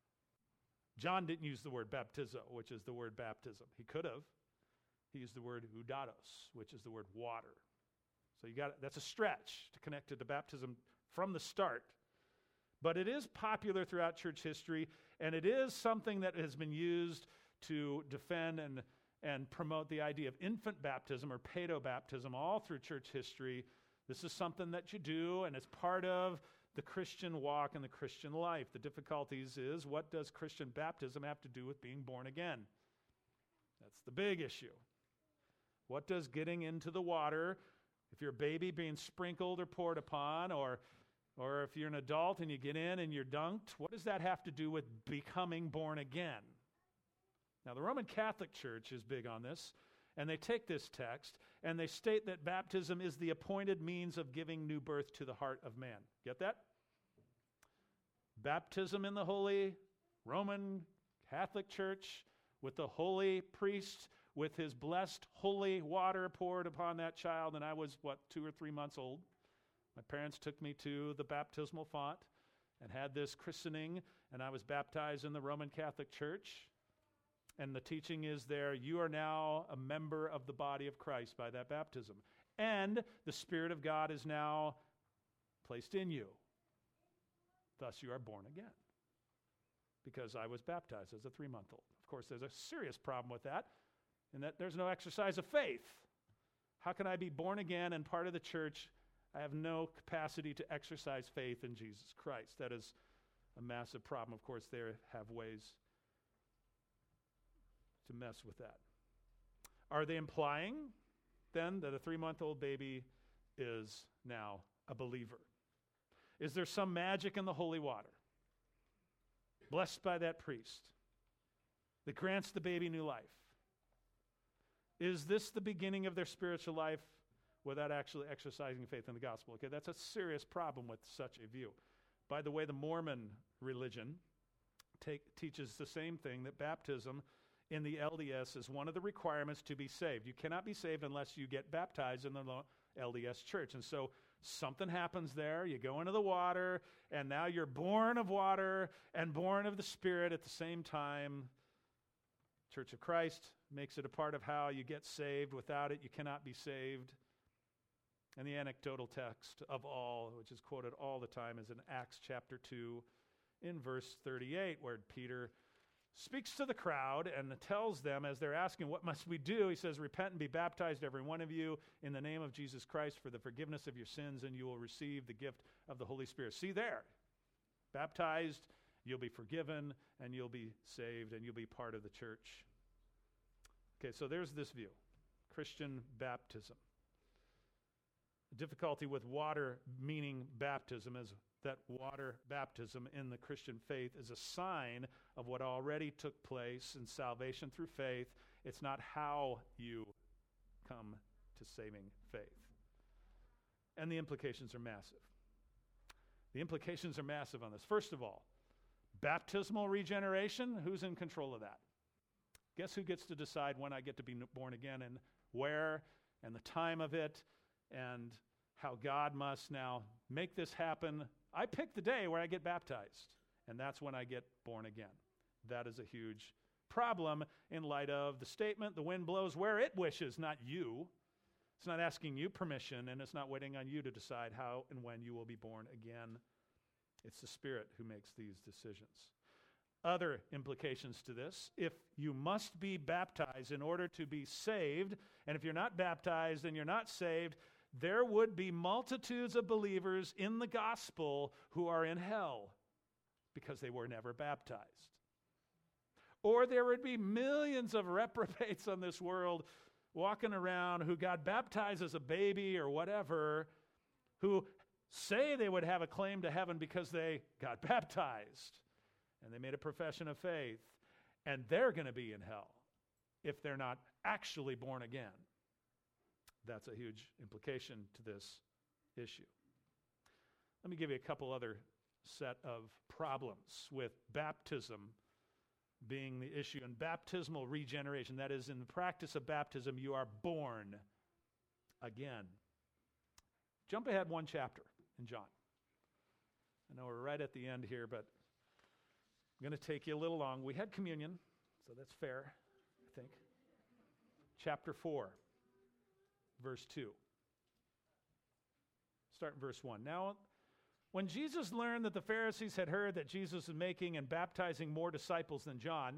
John didn't use the word baptizo, which is the word baptism. He could have. He used the word hudatos, which is the word water. So you got that's a stretch to connect it to baptism from the start. But it is popular throughout church history, and it is something that has been used to defend and, and promote the idea of infant baptism or paedobaptism all through church history. This is something that you do, and it's part of the Christian walk and the Christian life. The difficulties is, what does Christian baptism have to do with being born again? That's the big issue. What does getting into the water, if you're a baby being sprinkled or poured upon, or or if you're an adult and you get in and you're dunked, what does that have to do with becoming born again? Now, the Roman Catholic Church is big on this, and they take this text and they state that baptism is the appointed means of giving new birth to the heart of man. Get that? Baptism in the Holy Roman Catholic Church with the holy priest with his blessed holy water poured upon that child, and I was, what, two or three months old. My parents took me to the baptismal font and had this christening, and I was baptized in the Roman Catholic Church. And the teaching is there, you are now a member of the body of Christ by that baptism. And the Spirit of God is now placed in you. Thus you are born again. Because I was baptized as a three-month-old. Of course, there's a serious problem with that, in that there's no exercise of faith. How can I be born again and part of the church? I have no capacity to exercise faith in Jesus Christ. That is a massive problem. Of course, they have ways to mess with that. Are they implying then that a three-month-old baby is now a believer? Is there some magic in the holy water, blessed by that priest, that grants the baby new life? Is this the beginning of their spiritual life without actually exercising faith in the gospel? Okay, that's a serious problem with such a view. By the way, the Mormon religion take, teaches the same thing, that baptism in the L D S is one of the requirements to be saved. You cannot be saved unless you get baptized in the L D S church. And so something happens there. You go into the water, and now you're born of water and born of the Spirit at the same time. Church of Christ makes it a part of how you get saved. Without it, you cannot be saved. And the anecdotal text of all, which is quoted all the time, is in Acts chapter two, in verse thirty-eight, where Peter speaks to the crowd and tells them, as they're asking, what must we do? He says, repent and be baptized, every one of you, in the name of Jesus Christ for the forgiveness of your sins, and you will receive the gift of the Holy Spirit. See there, baptized, you'll be forgiven, and you'll be saved, and you'll be part of the church. Okay, so there's this view, Christian baptism. The difficulty with water meaning baptism is that water baptism in the Christian faith is a sign of what already took place in salvation through faith. It's not how you come to saving faith. And the implications are massive. The implications are massive on this. First of all, baptismal regeneration, who's in control of that? Guess who gets to decide when I get to be born again and where and the time of it and how God must now make this happen? I pick the day where I get baptized, and that's when I get born again. That is a huge problem in light of the statement, the wind blows where it wishes, not you. It's not asking you permission, and it's not waiting on you to decide how and when you will be born again. It's the Spirit who makes these decisions. Other implications to this: if you must be baptized in order to be saved, and if you're not baptized and you're not saved, there would be multitudes of believers in the gospel who are in hell because they were never baptized. Or there would be millions of reprobates on this world walking around who got baptized as a baby or whatever, who say they would have a claim to heaven because they got baptized and they made a profession of faith, and they're going to be in hell if they're not actually born again. That's a huge implication to this issue. Let me give you a couple other set of problems with baptism being the issue. And baptismal regeneration, that is, in the practice of baptism, you are born again. Jump ahead one chapter in John. I know we're right at the end here, but I'm going to take you a little long. We had communion, so that's fair, I think. Chapter four. Verse two. Start in verse one. Now, when Jesus learned that the Pharisees had heard that Jesus was making and baptizing more disciples than John,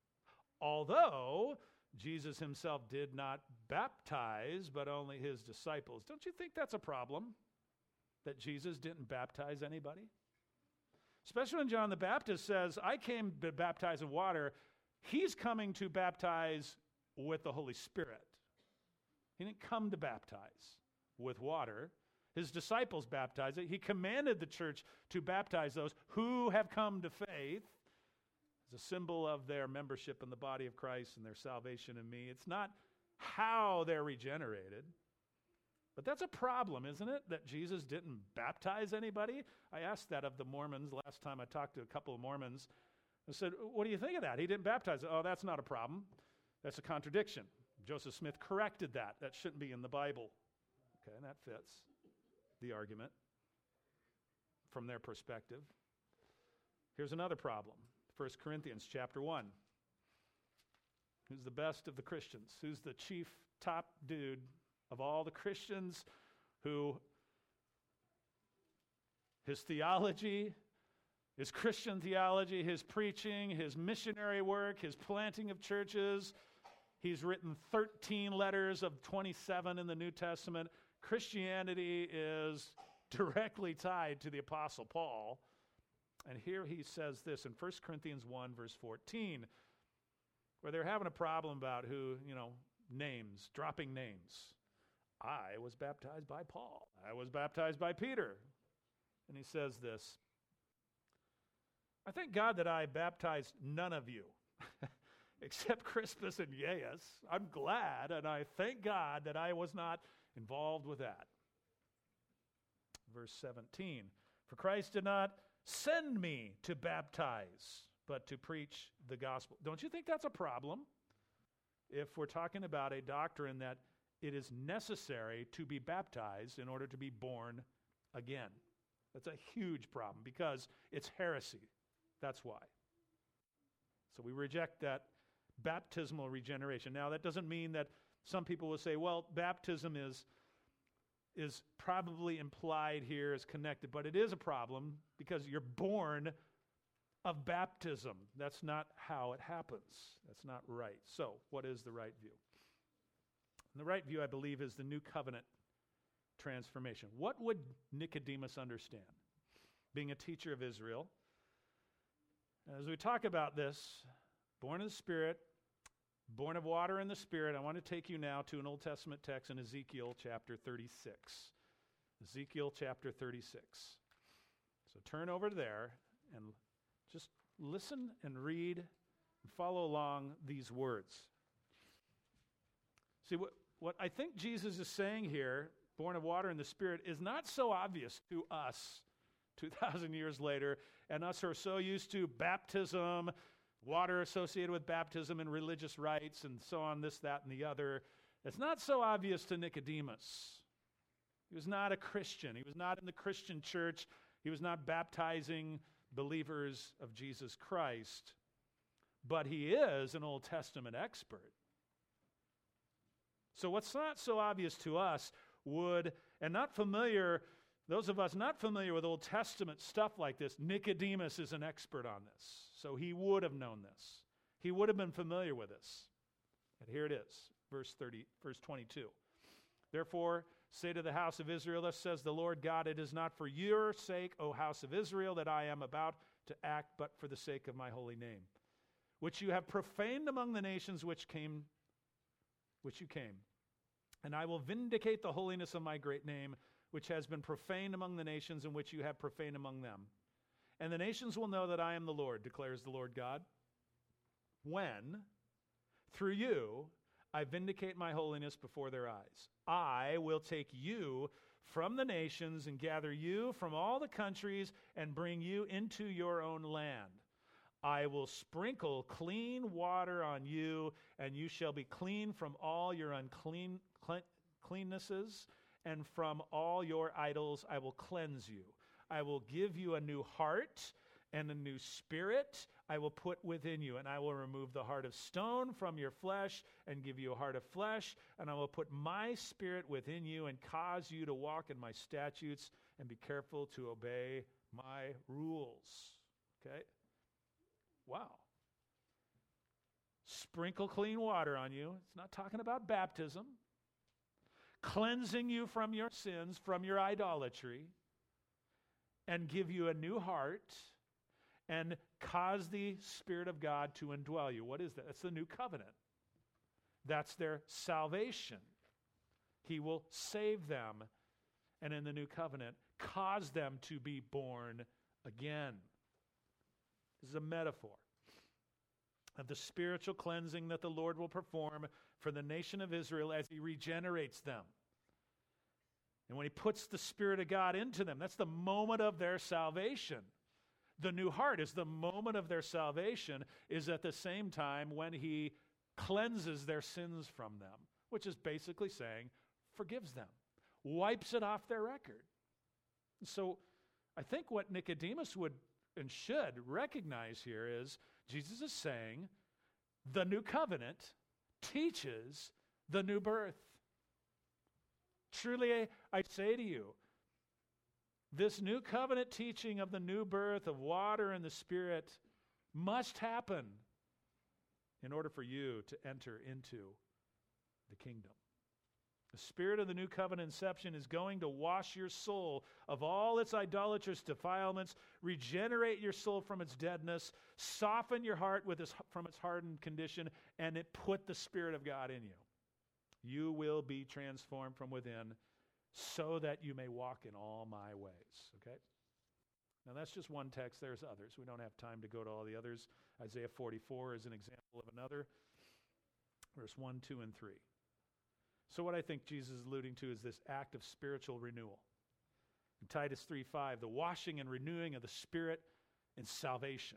although Jesus himself did not baptize, but only his disciples. Don't you think that's a problem, that Jesus didn't baptize anybody? Especially when John the Baptist says, I came to baptize in water. He's coming to baptize with the Holy Spirit. He didn't come to baptize with water. His disciples baptized it. He commanded the church to baptize those who have come to faith as a symbol of their membership in the body of Christ and their salvation in me. It's not how they're regenerated. But that's a problem, isn't it, that Jesus didn't baptize anybody? I asked that of the Mormons last time I talked to a couple of Mormons. I said, what do you think of that? He didn't baptize. Oh, that's not a problem. That's a contradiction. Joseph Smith corrected that. That shouldn't be in the Bible. Okay, and that fits the argument from their perspective. Here's another problem. First Corinthians chapter one. Who's the best of the Christians? Who's the chief top dude of all the Christians who his theology, his Christian theology, his preaching, his missionary work, his planting of churches, he's written thirteen letters of twenty-seven in the New Testament. Christianity is directly tied to the Apostle Paul. And here he says this in First Corinthians one, verse fourteen, where they're having a problem about who, you know, names, dropping names. I was baptized by Paul. I was baptized by Peter. And he says this, I thank God that I baptized none of you, except Crispus and Gaius. I'm glad, and I thank God that I was not involved with that. Verse seventeen, for Christ did not send me to baptize, but to preach the gospel. Don't you think that's a problem? If we're talking about a doctrine that it is necessary to be baptized in order to be born again. That's a huge problem because it's heresy. That's why. So we reject that baptismal regeneration. Now, that doesn't mean that some people will say, well, baptism is, is probably implied here as connected, but it is a problem because you're born of baptism. That's not how it happens. That's not right. So, what is the right view? And the right view, I believe, is the new covenant transformation. What would Nicodemus understand? Being a teacher of Israel, as we talk about this, born of the Spirit, born of water and the Spirit, I want to take you now to an Old Testament text in Ezekiel chapter thirty-six. Ezekiel chapter thirty-six. So turn over there and just listen and read and follow along these words. See, what, what I think Jesus is saying here, born of water and the Spirit, is not so obvious to us two thousand years later, and us who are so used to baptism, water associated with baptism and religious rites and so on, this, that, and the other. It's not so obvious to Nicodemus. He was not a Christian. He was not in the Christian church. He was not baptizing believers of Jesus Christ. But he is an Old Testament expert. So what's not so obvious to us would, and not familiar, those of us not familiar with Old Testament stuff like this, Nicodemus is an expert on this. So he would have known this. He would have been familiar with this. And here it is, verse thirty, verse twenty-two. Therefore, say to the house of Israel, thus says the Lord God, it is not for your sake, O house of Israel, that I am about to act, but for the sake of my holy name, which you have profaned among the nations which came, which you came. And I will vindicate the holiness of my great name, which has been profaned among the nations, and which you have profaned among them. And the nations will know that I am the Lord, declares the Lord God, when, through you, I vindicate my holiness before their eyes. I will take you from the nations and gather you from all the countries and bring you into your own land. I will sprinkle clean water on you, and you shall be clean from all your unclean cle- cleannesses, and from all your idols I will cleanse you. I will give you a new heart and a new spirit I will put within you, and I will remove the heart of stone from your flesh and give you a heart of flesh, and I will put my spirit within you and cause you to walk in my statutes and be careful to obey my rules. Okay? Wow. Sprinkle clean water on you. It's not talking about baptism. Cleansing you from your sins, from your idolatry, and give you a new heart, and cause the Spirit of God to indwell you. What is that? That's the new covenant. That's their salvation. He will save them, and in the new covenant, cause them to be born again. This is a metaphor of the spiritual cleansing that the Lord will perform for the nation of Israel as he regenerates them. And when he puts the Spirit of God into them, that's the moment of their salvation. The new heart is the moment of their salvation, is at the same time when he cleanses their sins from them, which is basically saying forgives them, wipes it off their record. So I think what Nicodemus would and should recognize here is Jesus is saying the new covenant teaches the new birth. Truly, I, I say to you, this new covenant teaching of the new birth of water and the Spirit must happen in order for you to enter into the kingdom. The Spirit of the new covenant inception is going to wash your soul of all its idolatrous defilements, regenerate your soul from its deadness, soften your heart with its, from its hardened condition, and it put the Spirit of God in you. You will be transformed from within so that you may walk in all my ways. Okay? Now that's just one text. There's others. We don't have time to go to all the others. Isaiah forty-four is an example of another. Verse one, two, and three. So what I think Jesus is alluding to is this act of spiritual renewal. In Titus three five, the washing and renewing of the Spirit in salvation.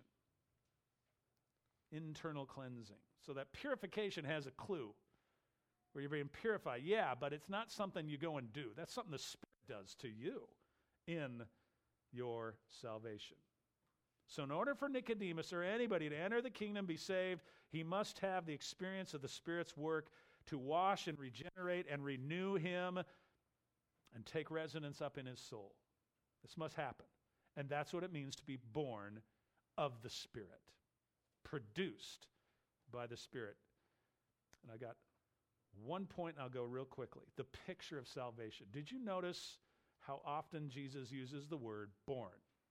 Internal cleansing. So that purification has a clue. Where you're being purified. Yeah, but it's not something you go and do. That's something the Spirit does to you in your salvation. So in order for Nicodemus or anybody to enter the kingdom, be saved, he must have the experience of the Spirit's work to wash and regenerate and renew him and take residence up in his soul. This must happen. And that's what it means to be born of the Spirit, produced by the Spirit. And I got one point, and I'll go real quickly. The picture of salvation. Did you notice how often Jesus uses the word born?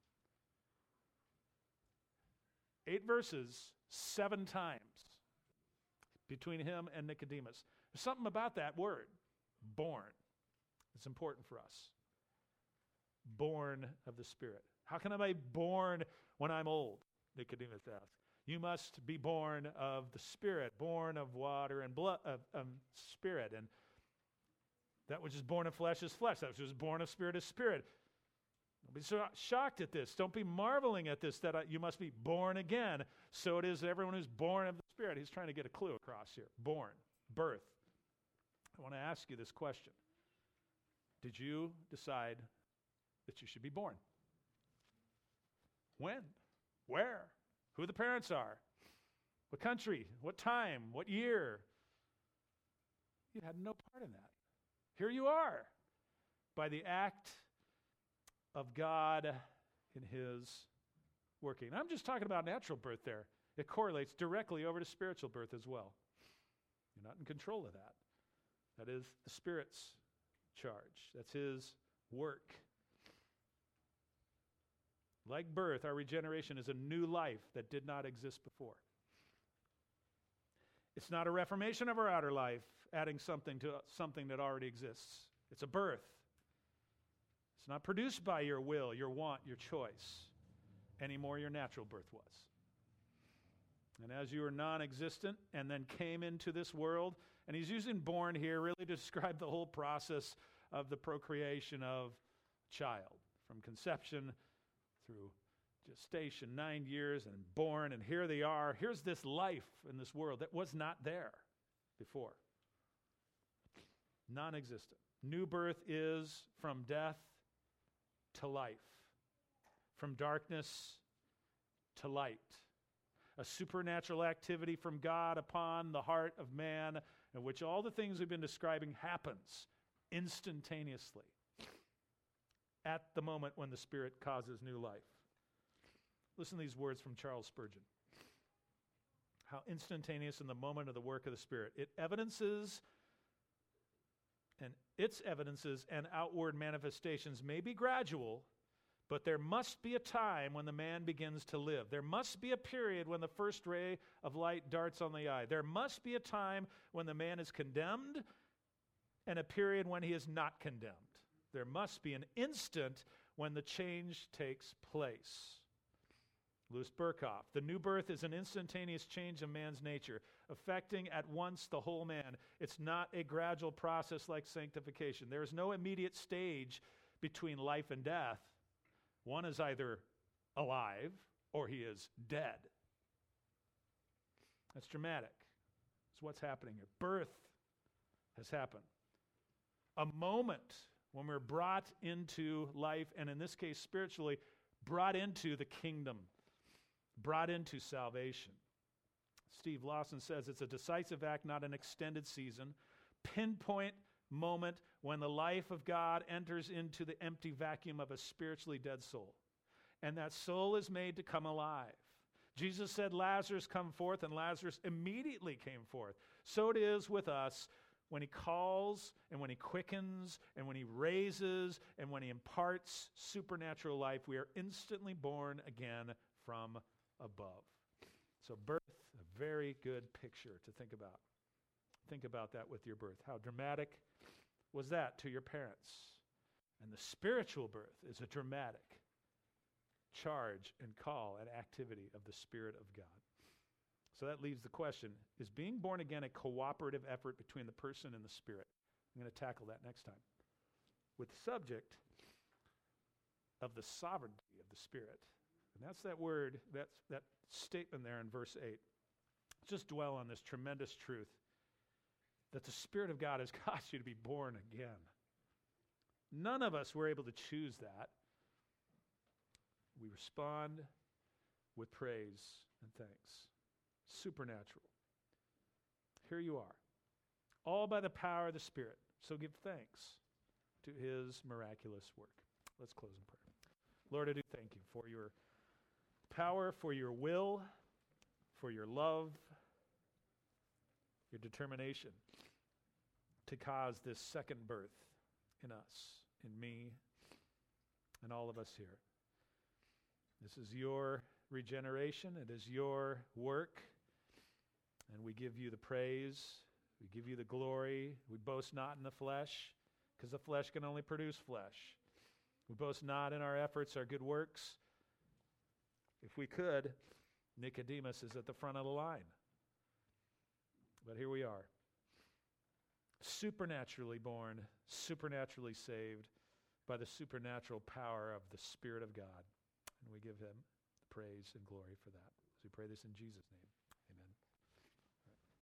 Eight verses, seven times between him and Nicodemus. There's something about that word, born. It's important for us. Born of the Spirit. How can I be born when I'm old? Nicodemus asked. You must be born of the Spirit, born of water and blood, of um, Spirit. And that which is born of flesh is flesh. That which is born of Spirit is spirit. Don't be so shocked at this. Don't be marveling at this, that uh, you must be born again. So it is everyone who's born of the Spirit. He's trying to get a clue across here. Born, birth. I want to ask you this question. Did you decide that you should be born? When? Where? Who the parents are? What country? What time? What year? You had no part in that. Here you are, by the act of God in his working. I'm just talking about natural birth there. It correlates directly over to spiritual birth as well. You're not in control of that. That is the Spirit's charge. That's his work. Like birth, our regeneration is a new life that did not exist before. It's not a reformation of our outer life, adding something to something that already exists. It's a birth. It's not produced by your will, your want, your choice, anymore your natural birth was. And as you were non-existent and then came into this world, and he's using born here really to describe the whole process of the procreation of a child, from conception through gestation, nine years, and born, and here they are. Here's this life in this world that was not there before. Non-existent. New birth is from death to life, from darkness to light. A supernatural activity from God upon the heart of man, in which all the things we've been describing happens instantaneously at the moment when the Spirit causes new life. Listen to these words from Charles Spurgeon. How instantaneous in the moment of the work of the Spirit. It evidences, and its evidences and outward manifestations may be gradual, but there must be a time when the man begins to live. There must be a period when the first ray of light darts on the eye. There must be a time when the man is condemned and a period when he is not condemned. There must be an instant when the change takes place. Louis Berkhoff, the new birth is an instantaneous change of man's nature, affecting at once the whole man. It's not a gradual process like sanctification. There is no immediate stage between life and death. One is either alive or he is dead. That's dramatic. It's what's happening here. Birth has happened. A moment when we're brought into life, and in this case spiritually, brought into the kingdom, brought into salvation. Steve Lawson says it's a decisive act, not an extended season. Pinpoint moment when the life of God enters into the empty vacuum of a spiritually dead soul. And that soul is made to come alive. Jesus said, Lazarus, come forth, and Lazarus immediately came forth. So it is with us when he calls, and when he quickens, and when he raises, and when he imparts supernatural life. We are instantly born again from above. So birth, a very good picture to think about. Think about that with your birth. How dramatic was that to your parents? And the spiritual birth is a dramatic charge and call and activity of the Spirit of God. So that leaves the question, is being born again a cooperative effort between the person and the Spirit? I'm going to tackle that next time. With the subject of the sovereignty of the Spirit. And that's that word, that's that statement there in verse eight. Just dwell on this tremendous truth that the Spirit of God has caused you to be born again. None of us were able to choose that. We respond with praise and thanks. Supernatural. Here you are, all by the power of the Spirit. So give thanks to his miraculous work. Let's close in prayer. Lord, I do thank you for your power, for your will, for your love, your determination to cause this second birth in us, in me, and all of us here. This is your regeneration. It is your work. And we give you the praise. We give you the glory. We boast not in the flesh, because the flesh can only produce flesh. We boast not in our efforts, our good works. If we could, Nicodemus is at the front of the line. But here we are, supernaturally born, supernaturally saved by the supernatural power of the Spirit of God. And we give him praise and glory for that. As we pray this in Jesus' name.